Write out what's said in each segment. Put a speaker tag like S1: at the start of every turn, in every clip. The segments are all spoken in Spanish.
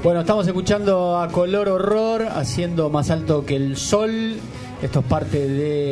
S1: Bueno, estamos escuchando a Color Horror haciendo Más Alto que el Sol. Esto es parte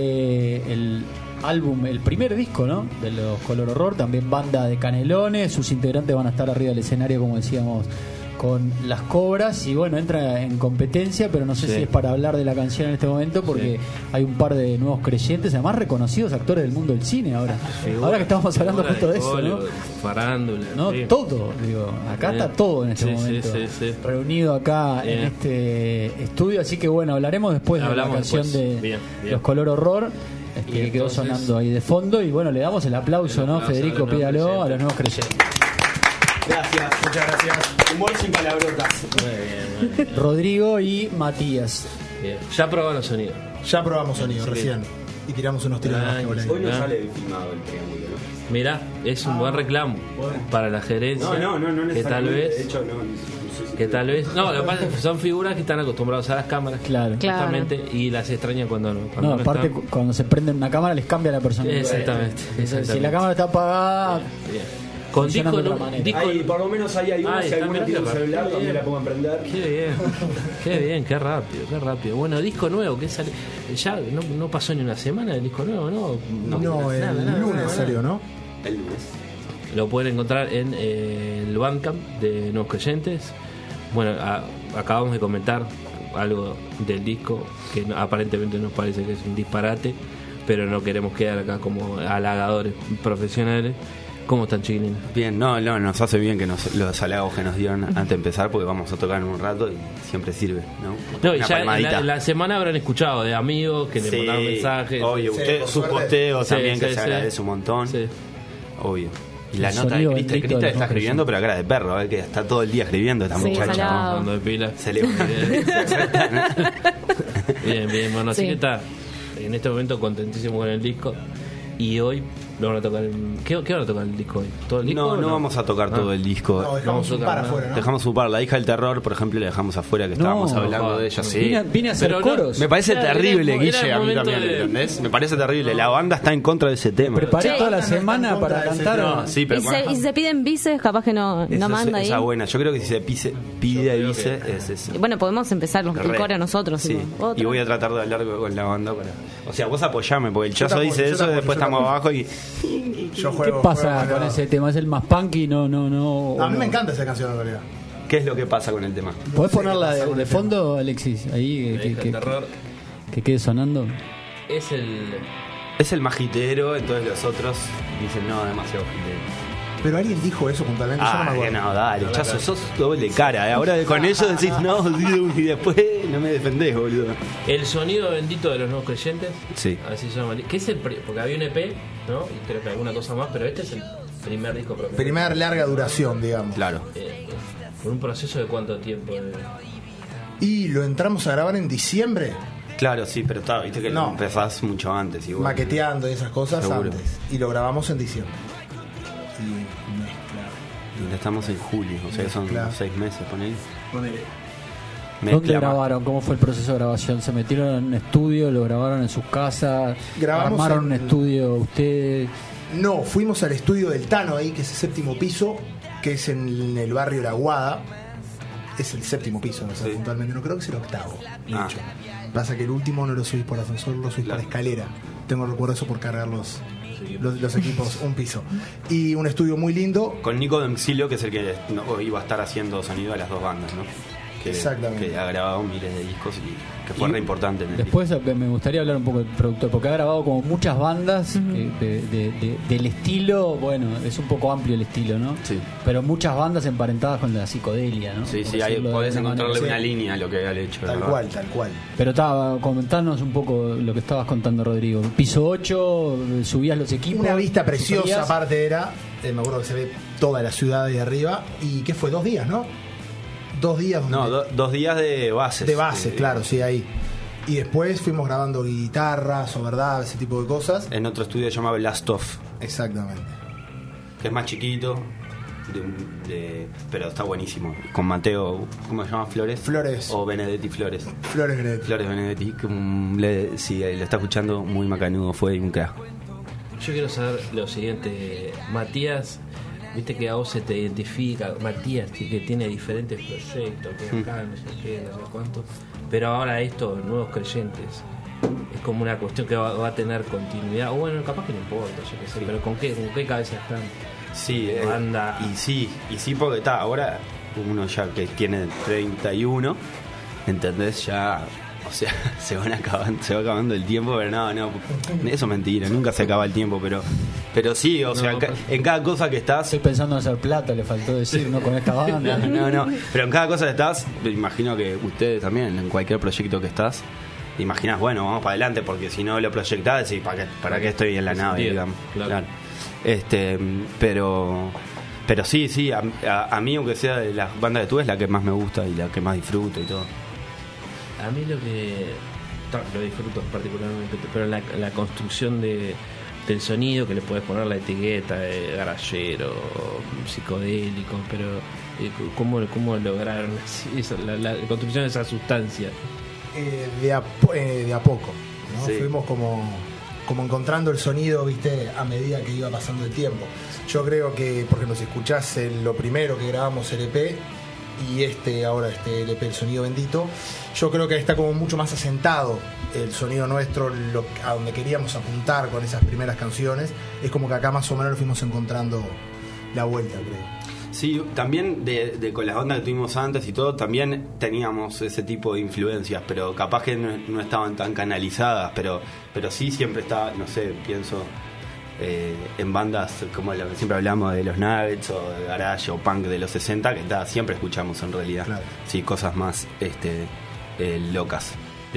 S1: del álbum, el primer disco, ¿no?, de los Color Horror. También banda de Canelones. Sus integrantes van a estar arriba del escenario, como decíamos, con Las Cobras. Y bueno, entra en competencia, pero no sé si es para hablar de la canción en este momento, porque hay un par de nuevos creyentes, además reconocidos actores del mundo del cine ahora. Ahora que estamos hablando justo de eso, ¿no?
S2: Farándula,
S1: ¿no? Todo, digo, acá está todo en este momento reunido acá en este estudio, así que bueno, hablaremos después de la canción de los Color Horror, que quedó sonando ahí de fondo. Y bueno, le damos el aplauso, ¿no? Federico, pídalo a los nuevos creyentes.
S3: Gracias, muchas gracias. Humor sin palabrotas.
S2: Muy bien.
S1: Rodrigo y Matías.
S2: Bien. Ya probaron sonido.
S4: Ya probamos sonido recién. Y tiramos unos tiros más que por ahí.
S3: Hoy no sale filmado el triángulo, ¿no?
S2: Mirá, es un buen reclamo para la gerencia.
S3: No,
S2: que tal vez.
S3: De hecho, no.
S2: Que tal vez. No, lo que pasa es que son figuras que están acostumbrados a las cámaras.
S1: Claro.
S2: Justamente, y las extrañan cuando no. Cuando
S1: No, aparte,
S2: están.
S1: cuando se prende una cámara les cambia la personalidad.
S2: Exactamente.
S1: Si la cámara está apagada.
S2: Bien. Con disco,
S3: Por lo menos ahí hay uno. Si alguno tiene un celular, también la pueden prender.
S2: Qué bien, qué rápido. Bueno, disco nuevo, que sale. Ya no pasó ni una semana el disco nuevo, ¿no?
S4: No, el lunes salió, ¿no?
S3: El lunes.
S2: Lo pueden encontrar en el Bandcamp de Nuevos Creyentes. Bueno, acabamos de comentar algo del disco que aparentemente nos parece que es un disparate, pero no queremos quedar acá como halagadores profesionales. ¿Cómo están, chiquilines?
S3: Bien, no, nos hace bien que los halagos que nos dieron antes de empezar, porque vamos a tocar en un rato y siempre sirve, ¿no?
S2: No, y ya en la semana habrán escuchado de amigos que le mandaron mensajes.
S3: Obvio, sus posteos también, que se agradece un montón. Sí. Obvio. Y la nota de Crista está escribiendo, pero a cara de perro, a ver, que está todo el día escribiendo esta muchacha.
S2: Dando de pila.
S3: Se le
S2: Bien, bueno, así que está en este momento contentísimo con el disco. Y hoy lo van a tocar. ¿Qué van a tocar el disco hoy? ¿Todo el disco?
S3: No vamos a tocar todo el disco.
S4: No, dejamos un par afuera, ¿no?
S3: Dejamos un par. La hija del terror, por ejemplo, la dejamos afuera, que estábamos hablando de ella. Sí.
S1: Vine a hacer coros.
S3: Me parece terrible, Guille, a mí también, ¿entendés? Me parece terrible. La banda está en contra de ese tema.
S1: Preparé toda la semana para cantar.
S3: No, sí, pero
S5: y si se piden bices, capaz que no manda ahí.
S3: Esa buena. Yo creo que si se pide bice, es eso.
S5: Bueno, podemos empezar el coro nosotros.
S3: Sí. Y voy a tratar de hablar con la banda para. O sea, vos apoyame, porque el Chazo dice eso y después estamos abajo y.
S1: ¿Qué pasa con ese tema? ¿Es el más punky? No.
S4: A mí me encanta esa canción en realidad.
S3: ¿Qué es lo que pasa con el tema?
S1: ¿Podés ponerla de fondo, Alexis? Ahí que quede sonando.
S3: Es el más hitero, entonces los otros dicen no, demasiado hitero.
S4: Pero alguien dijo eso puntualmente. Yo no me acuerdo.
S3: No, dale, Chazo, sos doble cara. Ahora con eso decís no, y después no me defendés, boludo.
S2: El sonido bendito de los Nuevos Creyentes.
S3: Sí.
S2: Así se llama. ¿Qué es porque había un EP, ¿no? Y creo que alguna cosa más, pero este es el primer disco propio.
S4: Primer larga duración, digamos.
S3: Claro.
S2: ¿Por un proceso de cuánto tiempo?
S4: Y lo entramos a grabar en diciembre.
S3: Claro, sí, pero viste que lo empezás mucho antes. Igual.
S4: Maqueteando y esas cosas.
S3: Seguro.
S4: Antes. Y lo grabamos en diciembre. Y mezcla.
S3: Estamos en julio, o sea que son 6 meses, ponele.
S1: ¿Dónde grabaron? ¿Cómo fue el proceso de grabación? ¿Se metieron en un estudio? ¿Lo grabaron en sus casas? ¿Armaron un estudio ustedes?
S4: No, fuimos al estudio del Tano ahí, que es el 7º piso, que es en el barrio La Aguada. Es el 7º piso, no sé, puntualmente. No creo que es el 8º. Pasa que el último no lo subís por ascensor, lo subís por escalera. Tengo recuerdo eso por cargar los equipos, un piso. Y un estudio muy lindo.
S3: Con Nico Domicilio, que es el que iba a estar haciendo sonido a las dos bandas, ¿no?
S4: Exactamente.
S3: Que ha grabado miles de discos y que fue re importante en el
S1: después disco. Me gustaría hablar un poco del productor, porque ha grabado como muchas bandas del estilo, bueno, es un poco amplio el estilo, ¿no?
S3: Sí.
S1: Pero muchas bandas emparentadas con la psicodelia, ¿no?
S3: Sí, ahí podés encontrarle una línea a lo que había hecho.
S4: Tal cual.
S1: Pero comentanos un poco lo que estabas contando, Rodrigo. Piso 8, subías los equipos.
S4: Una vista preciosa, aparte era, me acuerdo que se ve toda la ciudad de arriba. ¿Y qué fue? 2 días, ¿no? 2 días.
S3: No, 2 días de bases.
S4: De bases, claro, sí, ahí. Y después fuimos grabando guitarras, overdub, ese tipo de cosas.
S3: En otro estudio llamado Last Off.
S4: Exactamente.
S3: Que es más chiquito, pero está buenísimo. Con Mateo, ¿cómo se llama? Flores. O Benedetti Flores.
S4: Flores
S3: Benedetti. Sí, lo está escuchando, muy macanudo, fue un crack.
S2: Yo quiero saber lo siguiente, Matías. viste que a vos se te identifica Matías, que tiene diferentes proyectos, que acá no sé qué, no sé cuánto, pero ahora esto, nuevos creyentes, es como una cuestión que va a tener continuidad, o bueno, capaz que no importa, yo qué sé, pero ¿con qué cabeza están?
S3: Sí, banda. Y sí, porque está, ahora uno ya que tiene 31, ¿entendés? Ya, o sea, se va acabando el tiempo, pero no, eso es mentira, nunca se acaba el tiempo, pero sí, o sea, en cada cosa que estás...
S1: Estoy pensando en hacer plata, le faltó decir, ¿no? Con esta banda.
S3: No, pero en cada cosa que estás, me imagino que ustedes también, en cualquier proyecto que estás, te imaginas, bueno, vamos para adelante, porque si no lo proyectás, decís, ¿para qué estoy en la nave, digamos? Claro. Pero sí, a mí, aunque sea de las bandas que tuve, es la que más me gusta y la que más disfruto y todo.
S2: A mí lo disfruto particularmente, pero la construcción del sonido, que le puedes poner la etiqueta de garagero, psicodélico, pero ¿cómo lograron la construcción de esa sustancia?
S4: De a poco, ¿no? Sí. Fuimos como encontrando el sonido, viste, a medida que iba pasando el tiempo. Yo creo que, porque nos escuchás lo primero que grabamos el EP y ahora este LP, El Sonido Bendito, yo creo que está como mucho más asentado el sonido nuestro, a donde queríamos apuntar con esas primeras canciones. Es como que acá más o menos lo fuimos encontrando la vuelta, creo.
S3: Sí, también con las bandas que tuvimos antes y todo, también teníamos ese tipo de influencias, pero capaz que no estaban tan canalizadas, pero sí siempre estaba, no sé, pienso en bandas como siempre hablamos de los Nuggets o de Garage o Punk de los 60, que siempre escuchamos en realidad, claro. Sí, cosas más locas,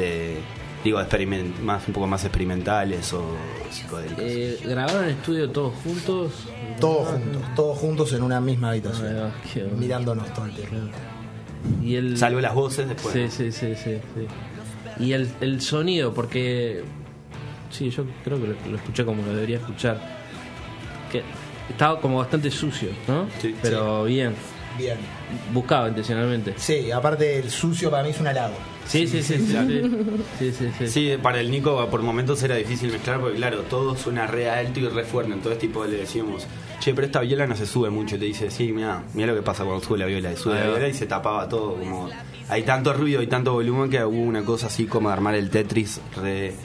S3: un poco más experimentales o psicodélicas.
S2: ¿Grabaron en estudio todos juntos?
S4: Todos juntos en una misma habitación, mirándonos todo el tiempo.
S3: Salvo las voces después.
S2: Sí. Y el sonido, porque sí, yo creo que lo escuché como lo debería escuchar, que estaba como bastante sucio, ¿no? Sí, pero sí. Bien. Buscaba intencionalmente.
S4: Sí, aparte el sucio para mí es un halago.
S2: Sí.
S3: Sí, para el Nico por momentos era difícil mezclar porque claro, todo suena re alto y re fuerte, entonces tipo le decíamos, che, pero esta viola no se sube mucho, y te dice, sí, mira lo que pasa cuando sube la viola, y se tapaba todo, como hay tanto ruido y tanto volumen que hubo una cosa así como de armar el Tetris de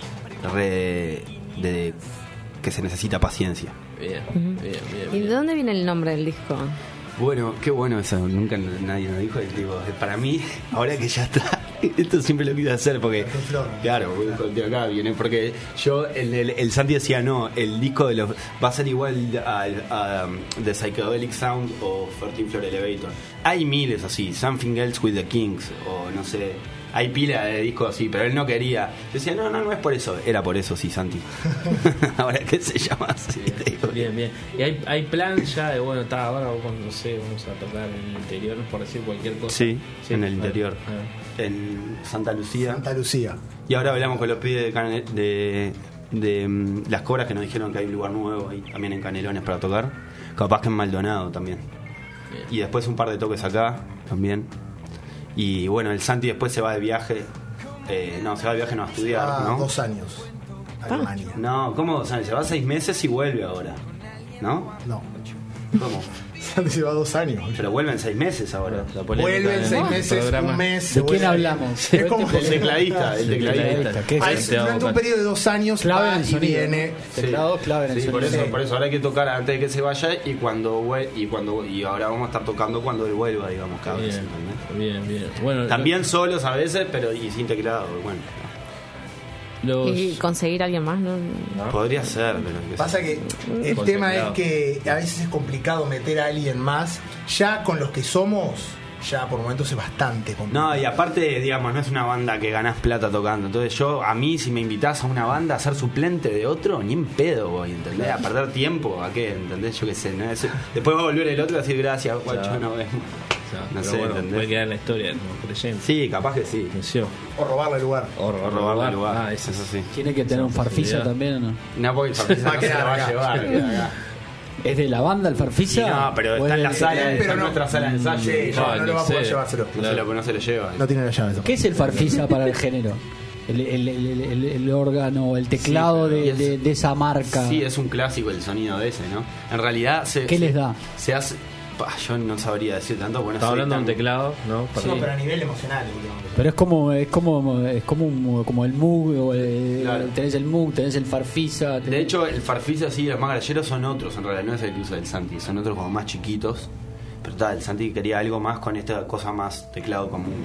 S3: que se necesita paciencia.
S2: Bien.
S5: ¿Y de dónde viene el nombre del disco?
S3: Bueno, qué bueno eso, nunca nadie nos dijo, tipo, para mí, ahora que ya está, esto siempre lo quise hacer porque, claro, de acá viene, porque yo, el Santi decía, no, el disco va a ser igual a The Psychedelic Sound o 13 Floor Elevator. Hay miles así, Something Else with the Kings, o no sé, hay pila de discos así, pero él no quería. Decía, no es por eso. Era por eso, sí, Santi. Ahora que se llama así.
S2: Bien. Y hay plan ya de, bueno, ahora no sé, vamos a tocar en el interior, por decir cualquier cosa.
S3: Sí, en el interior. En Santa Lucía. Y ahora hablamos con los pibes de Las Cobras, que nos dijeron que hay un lugar nuevo ahí también en Canelones para tocar. Capaz que en Maldonado también. Bien. Y después un par de toques acá también. Y bueno, el Santi después se va de viaje. No a estudiar, ¿no?
S4: 2 años. Alemania.
S3: No, ¿cómo 2 años? Se va 6 meses y vuelve ahora, ¿no?
S4: No.
S3: ¿Cómo?
S4: Santi se va 2 años.
S3: Pero vuelven 6 meses ahora.
S4: Vuelven 6 meses, un mes.
S1: ¿De quién hablamos?
S4: Es como
S3: el tecladista.
S4: Durante un periodo de 2 años
S1: clave en el
S4: viene.
S1: Teclado clave en el sonido.
S3: Por eso ahora hay que tocar antes de que se vaya y ahora vamos a estar tocando cuando él vuelva, digamos, cada vez.
S2: Bien. Bueno,
S3: también solos a veces, pero y sin teclado, bueno.
S5: Y conseguir a alguien más, ¿no?
S3: Podría ser, pero
S4: pasa que el tema es que a veces es complicado meter a alguien más. Ya con los que somos, ya por momentos es bastante complicado.
S3: No, y aparte, digamos, no es una banda que ganás plata tocando. Entonces a mí, si me invitás a una banda a ser suplente de otro, ni en pedo voy, ¿entendés? A perder tiempo, ¿a qué? ¿Entendés? Yo qué sé, ¿no? Después va a volver el otro y decir gracias, guacho, no vemos. No sé,
S2: bueno, puede quedar en la historia como creyente.
S3: Sí, capaz que sí.
S4: O robarle el lugar.
S3: O robarle el lugar.
S2: Eso sí.
S1: ¿Tiene que tener un farfisa también o no?
S3: No, porque el farfisa no se lo va a llevar.
S1: ¿Es de la banda el farfisa?
S3: Sí, no, pero está en la sala, está en nuestra sala de ensayo.
S4: No lo va a poder llevárselo.
S3: No se lo lleva.
S4: No tiene la llave.
S1: ¿Qué es el farfisa para el género? el órgano, el teclado de esa marca.
S3: Sí, es un clásico el sonido de ese, ¿no? En realidad
S1: ¿qué les da?
S3: Se hace... yo no sabría decir tanto. Bueno,
S2: estaba hablando de un teclado, ¿no?
S4: Sí, pero a nivel emocional.
S1: Pero es como el Moog,
S3: claro.
S1: Tenés el Moog, tenés el Farfisa.
S3: De hecho, el Farfisa, sí, los más galleros son otros, en realidad, no es el que usa el Santi, son otros como más chiquitos. Pero el Santi quería algo más con esta cosa más teclado común.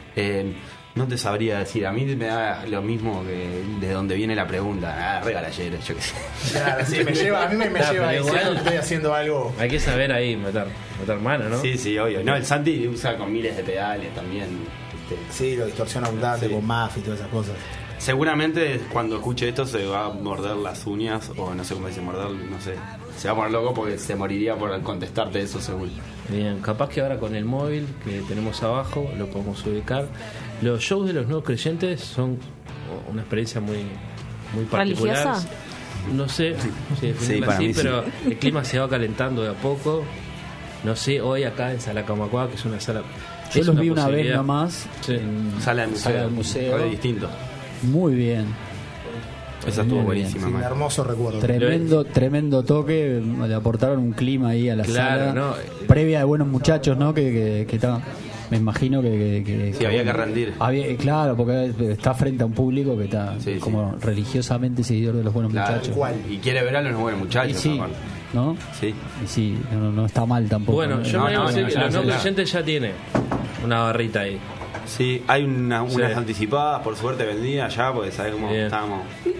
S3: No te sabría decir, a mí me da lo mismo que de donde viene la pregunta. Regalallero, yo qué sé.
S4: Claro, sí, a mí me lleva a decir, estoy haciendo algo.
S2: Hay que saber ahí meter mano, ¿no?
S3: Sí, obvio. No, el Santi usa con miles de pedales también.
S4: Sí, lo distorsiona abundante con MAF y todas esas cosas.
S3: Seguramente cuando escuche esto se va a morder las uñas, o no sé cómo dice morder, no sé. Se va a poner loco porque se moriría por contestarte eso, seguro.
S2: Bien, capaz que ahora con el móvil que tenemos abajo lo podemos ubicar. Los shows de los nuevos creyentes son una experiencia muy particular.
S5: ¿Religiosa?
S2: No sé, sí,
S3: para mí
S2: pero el clima se va calentando de a poco. No sé, hoy acá en Sala Camacuá, que es una sala...
S1: Yo los vi una vez nomás
S2: en
S3: Sala del museo. Fue distinto.
S1: Muy bien.
S3: Esa estuvo buenísima.
S4: Un hermoso recuerdo.
S1: Tremendo toque. Le aportaron un clima ahí a la sala.
S2: ¿No?
S1: Previa de buenos muchachos, ¿no? Que está... Me imagino que
S3: sí, había que rendir.
S1: Claro, porque está frente a un público que está como religiosamente seguidor de los buenos muchachos.
S3: Y quiere ver a los buenos muchachos.
S1: Sí, ¿no?
S3: Sí.
S1: Y sí, no está mal tampoco.
S2: Bueno, yo me digo que los no creyentes ya tiene una barrita ahí.
S3: Sí, hay unas anticipadas, por suerte vendidas ya, porque sabes cómo estábamos.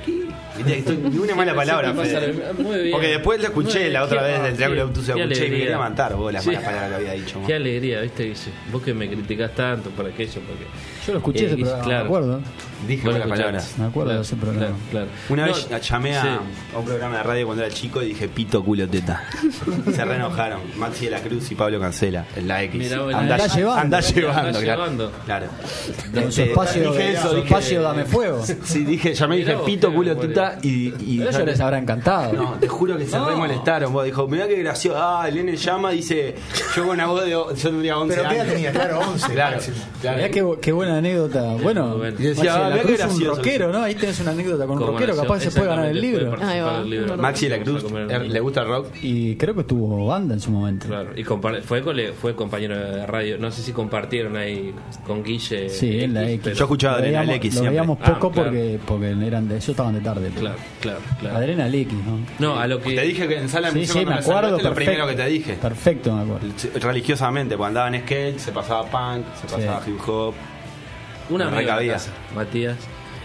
S3: Ni una mala palabra, Fede.
S2: Muy bien.
S3: Porque después lo escuché la otra vez del Triángulo de Obtuso, y me quería matar vos las malas palabras que había dicho.
S2: Qué alegría, ¿viste? Vos que me criticás tanto por aquello, porque...
S1: Yo lo escuché ese programa, me acuerdo.
S3: Dije malas palabras.
S1: Me acuerdo de ese programa.
S2: Claro.
S3: Una vez llamé a un programa de radio cuando era chico y dije pito, culo, teta. Se reenojaron. Maxi de la Cruz y Pablo Cancela, en la X.
S1: Andá
S3: llevando. Claro.
S1: En su espacio Dame Fuego.
S3: Sí, llamé y dije pito, culo, teta. Y
S1: ellos les habrá encantado.
S3: No, te juro que se re molestaron. Vos dijo, mirá qué gracioso. El nene llama, dice, yo con una voz de... Yo tendría 11 años.
S4: Pero ya tenía, claro, 11.
S3: Claro.
S1: Mirá qué buena anécdota. Bueno,
S3: y decía,
S1: la Cruz es un rockero, ¿no? Ahí tenés una anécdota con un rockero, capaz se puede ganar el libro.
S3: Maxi de la Cruz, ¿le gusta el rock?
S1: Y creo que tuvo banda en su momento.
S2: Claro, y fue compañero de radio. No sé si compartieron ahí con Guille.
S1: Sí, en la X.
S3: Yo escuchaba Adrenal X siempre.
S1: Lo veíamos poco porque eran de ellos, estaban de tarde.
S2: Claro.
S1: Adrenal X, ¿no?
S2: No, a lo que...
S3: Te dije que en Sala de Museo
S1: me acuerdo,
S3: lo primero que te dije.
S1: Perfecto, me acuerdo.
S3: Religiosamente, cuando andaba en skate, se pasaba punk, se pasaba hip hop.
S2: Una amiga, Matías.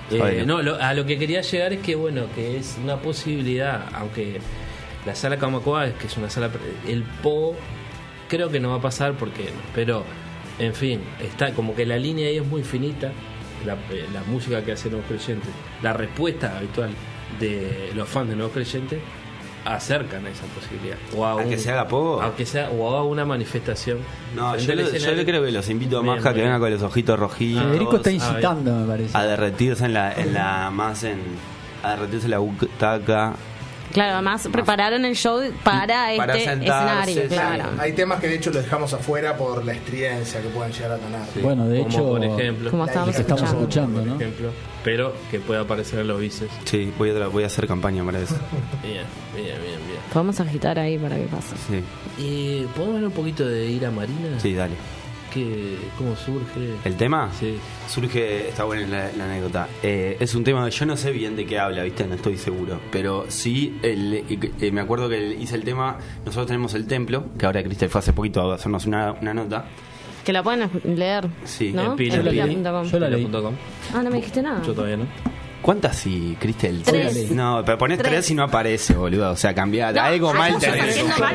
S2: A lo que quería llegar es que, bueno, que es una posibilidad, aunque la Sala Camacuá, que es una sala... El PO creo que no va a pasar pero, en fin, está como que la línea ahí es muy finita, la música que hacen Nuevos Creyentes, la respuesta habitual de los fans de Nuevos Creyentes acercan a esa posibilidad.
S3: ¿A que se haga poco?
S2: Aunque sea, o haga una manifestación.
S3: No, yo le creo que los invito a Maja que venga con los ojitos rojitos.
S1: Federico está incitando, me parece.
S3: A derretirse a derretirse la butaca.
S5: Claro, además prepararon el show para escenario, claro.
S4: Hay temas que de hecho lo dejamos afuera por la estridencia que pueden llegar a tener.
S2: Sí.
S1: Bueno, de hecho,
S2: por ejemplo,
S5: como estamos escuchando,
S1: ¿no?
S2: Por ejemplo, pero que pueda aparecer en los bices.
S3: Sí, voy a hacer campaña para eso.
S2: Bien.
S5: Podemos agitar ahí para que pase.
S3: Sí.
S2: ¿Podemos hablar un poquito de ir a Marina?
S3: Sí, dale.
S2: ¿Cómo surge?
S3: ¿El tema?
S2: Sí.
S3: Surge, está buena la anécdota. Es un tema que yo no sé bien de qué habla, ¿viste? No estoy seguro. Pero sí, me acuerdo que hice el tema. Nosotros tenemos el templo, que ahora Cristel fue hace poquito a hacernos una nota.
S5: Que la pueden leer.
S3: Sí,
S5: ¿no?
S2: En pila.com.
S1: Yo la leí.
S5: Ah, no me dijiste nada.
S2: Yo todavía no.
S3: ¿Cuántas sí, Cristel?
S5: 3.
S3: No, pero ponés 3 y no aparece, boludo. O sea, cambiá. Algo mal tenés.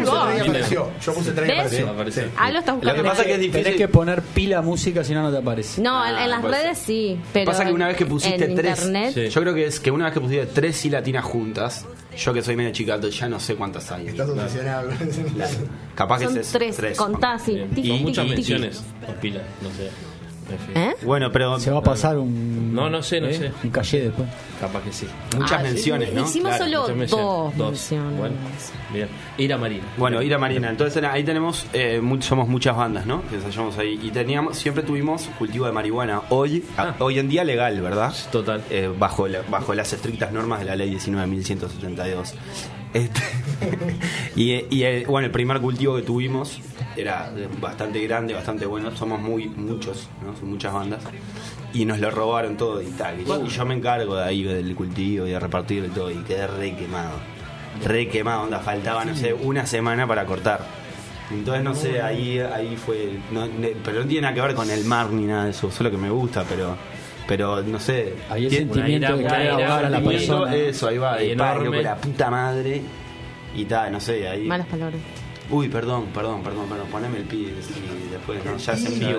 S4: Yo puse 3 y apareció.
S5: Algo está buscando.
S3: Lo que pasa es que es difícil.
S1: Tenés que poner pila música, si no te aparece.
S5: No, en las redes sí. Pero
S3: pasa que una vez que pusiste
S5: en
S3: 3,
S5: internet,
S3: yo creo que es que una vez que pusiste 3 sí latinas juntas, yo que soy medio chicato, ya no sé cuántas hay.
S4: Estás obsesionado.
S3: Capaz que
S5: son
S3: es
S5: 3. Contá, sí.
S2: Con muchas menciones con pila, no sé.
S3: Bueno, pero
S1: se va a pasar un...
S2: No sé.
S1: Un calle después.
S2: Capaz que sí.
S3: Muchas menciones, ¿no?
S5: Hicimos solo dos menciones.
S2: Bueno, bien. Ira Marina.
S3: Bueno, Ira Marina. Entonces ahí tenemos, somos muchas bandas, ¿no? Que ensayamos ahí. Y siempre tuvimos cultivo de marihuana. Hoy en día legal, ¿verdad?
S2: Total.
S3: Bajo las estrictas normas de la ley 19.172. Bueno, el primer cultivo que tuvimos era bastante grande, bastante bueno. Somos muchos, ¿no? Son muchas bandas. Y nos lo robaron todo y tal. Y yo me encargo de ahí del cultivo y de repartirlo y todo. Y quedé re quemado, onda. Faltaba, no sé, una semana para cortar. Entonces, no sé, ahí fue. Pero no tiene nada que ver con el mar ni nada de eso. Solo que me gusta, pero no sé.
S1: Ahí el sentimiento de querer ahogar a la persona.
S3: Eso, ahí va. Y con la puta madre. Y tal, no sé, ahí.
S5: Malas palabras.
S3: Uy, perdón. Poneme el pi y después, ¿no? Ya se envió.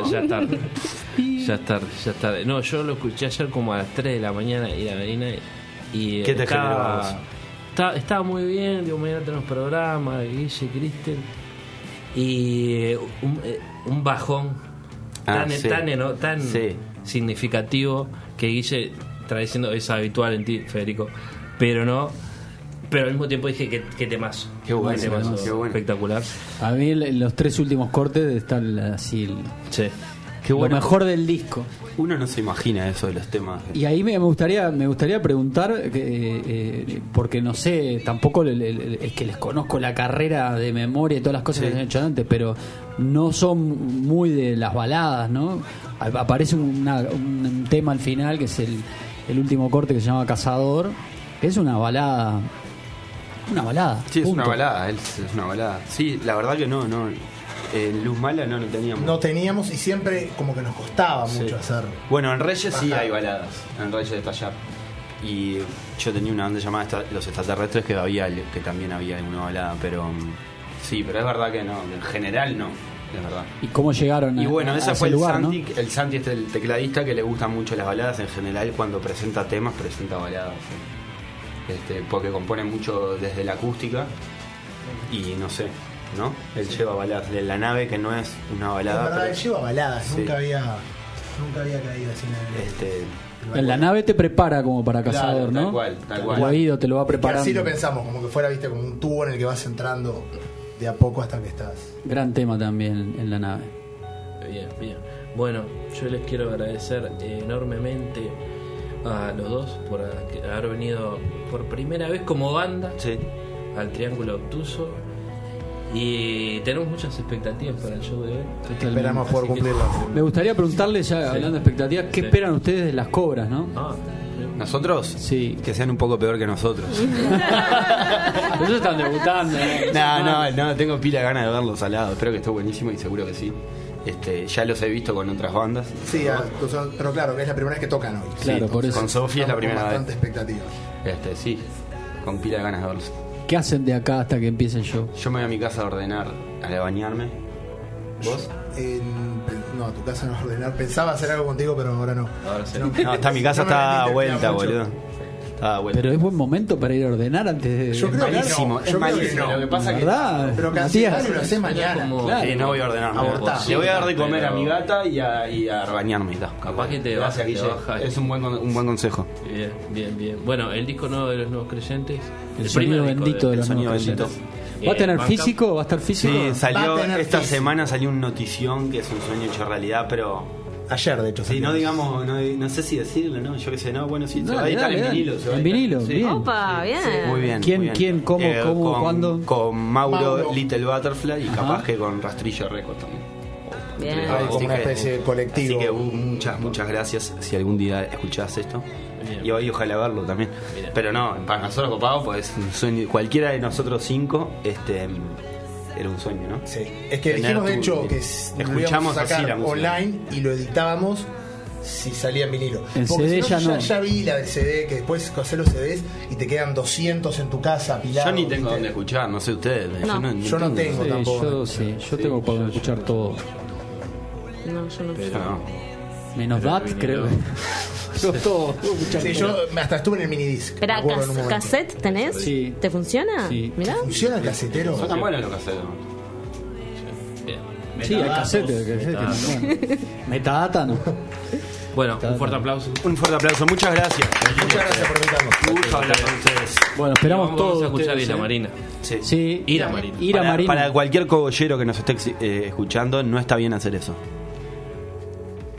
S2: Ya es tarde. No, yo lo escuché ayer como a las 3 de la mañana y la Marina. Y
S3: ¿qué te generó a vos?
S2: Estaba muy bien, digo, mañana tenemos programa, Guille, Kristen. Y un bajón tan significativo que Guille está diciendo es habitual en ti, Federico, pero al mismo tiempo dije que temazo.
S3: Qué bueno, qué bueno.
S2: Espectacular.
S1: A mí los 3 últimos cortes están así.
S2: Sí.
S3: Qué bueno.
S1: Lo mejor del disco.
S3: Uno no se imagina eso de los temas.
S1: Y ahí me gustaría preguntar, porque no sé, tampoco es que les conozco la carrera de memoria y todas las cosas que han hecho antes, pero no son muy de las baladas, ¿no? Aparece un tema al final que es el último corte que se llama Cazador, que es una balada. Una balada.
S3: Sí,
S1: punto.
S3: Es una balada. Sí, la verdad que no. Luz Mala no teníamos.
S4: No teníamos y siempre como que nos costaba mucho hacer.
S3: Bueno, en Reyes sí hay baladas. En Reyes de Tallar. Y yo tenía una banda llamada Los Extraterrestres que también había una balada, pero sí, pero es verdad que no. En general no, es verdad.
S1: ¿Y cómo llegaron?
S3: Y bueno, ese fue
S1: lugar,
S3: Santi,
S1: ¿no?
S3: El Santi es el tecladista que le gustan mucho las baladas en general. Cuando presenta temas, presenta baladas. Porque compone mucho desde la acústica y no sé, ¿no? Él lleva baladas de La Nave, que no es una balada.
S4: Es verdad,
S3: pero
S4: él lleva baladas,
S3: sí.
S4: nunca había caído así
S1: en La Nave te prepara como para Cazador,
S3: claro,
S1: ¿no?
S3: Tal cual.
S1: El oído te lo va preparando.
S4: Así lo pensamos, como que fuera, viste, como un tubo en el que vas entrando de a poco hasta que estás.
S1: Gran tema también en La Nave.
S2: Bien. Bueno, yo les quiero agradecer enormemente a los dos por haber venido por primera vez como banda al Triángulo Obtuso. Y tenemos muchas expectativas para el show de hoy.
S4: Esperamos poder cumplirlas.
S1: Me gustaría preguntarles, ya hablando de expectativas, ¿qué esperan ustedes de las Cobras, no?
S3: ¿Nosotros?
S1: Sí.
S3: Que sean un poco peor que nosotros.
S1: Ellos están debutando.
S3: No, tengo pila de ganas de verlos al lado. Espero que esté buenísimo y seguro que sí. Ya los he visto con otras bandas.
S4: Sí, pero claro, que es la primera vez que tocan hoy.
S1: Claro,
S3: sí,
S1: por eso.
S3: Con Sofía es la primera vez.
S4: Bastante expectativas.
S3: Sí, con pila de ganas de verlos.
S1: ¿Qué hacen de acá hasta que empiece el show?
S3: Yo me voy a mi casa a ordenar, a bañarme. ¿Vos?
S4: No, a tu casa no vas a ordenar. Pensaba hacer algo contigo, pero ahora no.
S2: Ahora sí.
S3: No, está mi casa, está a vuelta, boludo.
S1: Pero es buen momento para ir a ordenar antes de...
S4: Yo creo
S3: malísimo,
S4: que no.
S3: es malísimo. Lo que pasa es que
S4: Pero Matías, lo hacés mañana.
S3: Sí, no voy a ordenar. Le voy a dar de comer a mi gata y a bañarme.
S2: Capaz que te
S3: Gracias, Guille. Es un buen consejo.
S2: Bien. Bueno, el disco nuevo de Los Nuevos Creyentes.
S1: El sonido bendito de Los Nuevos Creyentes. ¿Va a tener físico? ¿Va a estar físico?
S3: Sí, salió esta semana salió una notición que es un sueño hecho realidad, pero
S4: ayer de hecho.
S3: Sí, no digamos, no sé si decirlo, ¿no? Yo qué sé, no, bueno, sí, se va a editar en vinilo.
S1: En vinilo, bien.
S5: Opa, bien.
S3: Muy bien.
S1: ¿Quién, cómo, cuándo?
S3: Con Mauro Little Butterfly y capaz que con Rastrillo Records también.
S5: Bien.
S4: Como una especie de colectivo.
S3: Así que muchas gracias si algún día escuchás esto. Y ojalá verlo también. Bien. Pero no, para nosotros copado, pues un sueño. Cualquiera de nosotros 5 era un sueño, ¿no?
S4: Sí. Es que dijimos de hecho que
S3: escuchamos
S4: a sacar
S3: así la música
S4: online y lo editábamos si salía en vinilo.
S1: En
S4: porque
S1: CD
S4: si no,
S1: ya no.
S4: Ya vi la del CD, que después hacer los CDs y te quedan 200 en tu casa apilados.
S3: Yo ni tengo donde escuchar, no sé ustedes.
S5: No.
S4: Yo no tengo
S1: Sí,
S4: tampoco.
S1: yo tengo para escuchar todo.
S5: No, yo no.
S3: Pero
S1: Menos DAT, creo. Yo todo.
S4: Sí, yo hasta estuve en el minidisc.
S5: Espera,
S4: me acuerdo en un momento.
S5: ¿cassette tenés?
S1: Sí.
S5: ¿Te funciona?
S1: Sí.
S5: Mirá.
S4: ¿Funciona el casetero?
S3: son tan buenos los caseros.
S2: Bien.
S1: Sí, el cassette. Metadata no.
S2: Bueno, un fuerte aplauso.
S3: Un fuerte aplauso, muchas gracias.
S4: Muchas gracias por invitarnos.
S3: Gusto hablar con ustedes.
S1: Bueno, esperamos
S2: Vamos
S1: todos
S2: a escuchar
S1: ustedes,
S2: Ira Marina.
S1: Sí.
S2: Ira Marina.
S1: Ira Marina.
S3: Para cualquier cogollero que nos esté escuchando, no está bien hacer eso.